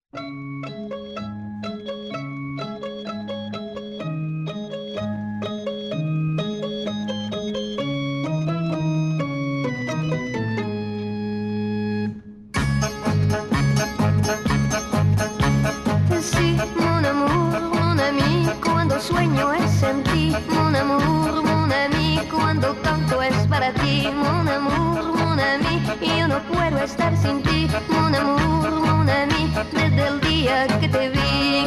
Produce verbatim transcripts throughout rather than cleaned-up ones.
Sí, mon amour, mon ami, cuando sueño es en ti. Mon amour, mon ami, cuando canto es para ti. Mon amour, mon ami, yo no puedo estar sin ti. Mon amour, mon ami, desde el día que te vi.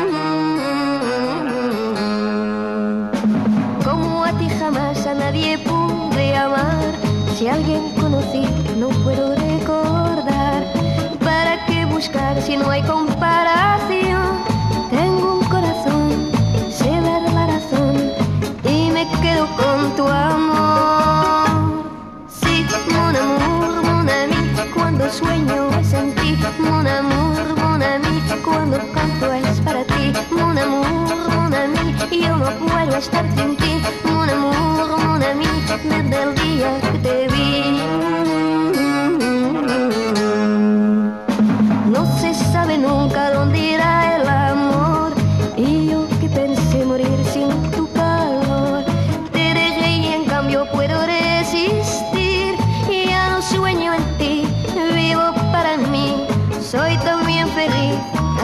Como a ti jamás a nadie pude amar. Si a alguien conocí, no puedo recordar. ¿Para qué buscar si no hay comparación? Tengo un corazón, sé dar la razón y me quedo con tu amor. Sí, mon amour, mon ami, cuando sueño es en ti. Mon amour, mon ami, cuando canto es para ti. Mon amour, mon ami, yo no puedo estar sin ti. Mon amour, mon ami, desde el día que te vi. No se sabe nunca dónde irá el amor, y yo que pensé morir sin tu calor. Te dejé y en cambio puedo resistir. Ya no sueño en ti, vivo para mí. Soy también feliz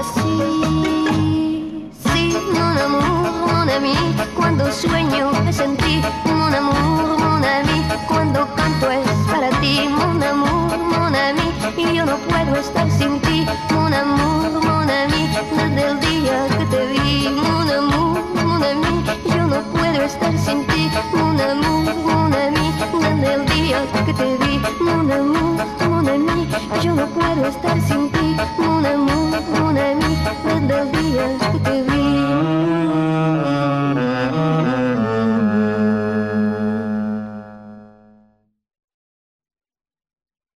así. Sí, mon amour, mon ami, cuando sueño es en ti. Mon amour, mon ami, cuando canto es para ti. Mon amour, mon ami, y yo no puedo estar sin ti. Mon amour, mon ami, desde el día que te vi. Mon amour, mon ami, yo no puedo estar sin ti. Mon amour, mon ami, desde el día que te vi. Mon amour, mon ami, yo no puedo estar sin ti. Mon amour, mon ami, desde el día que te vi.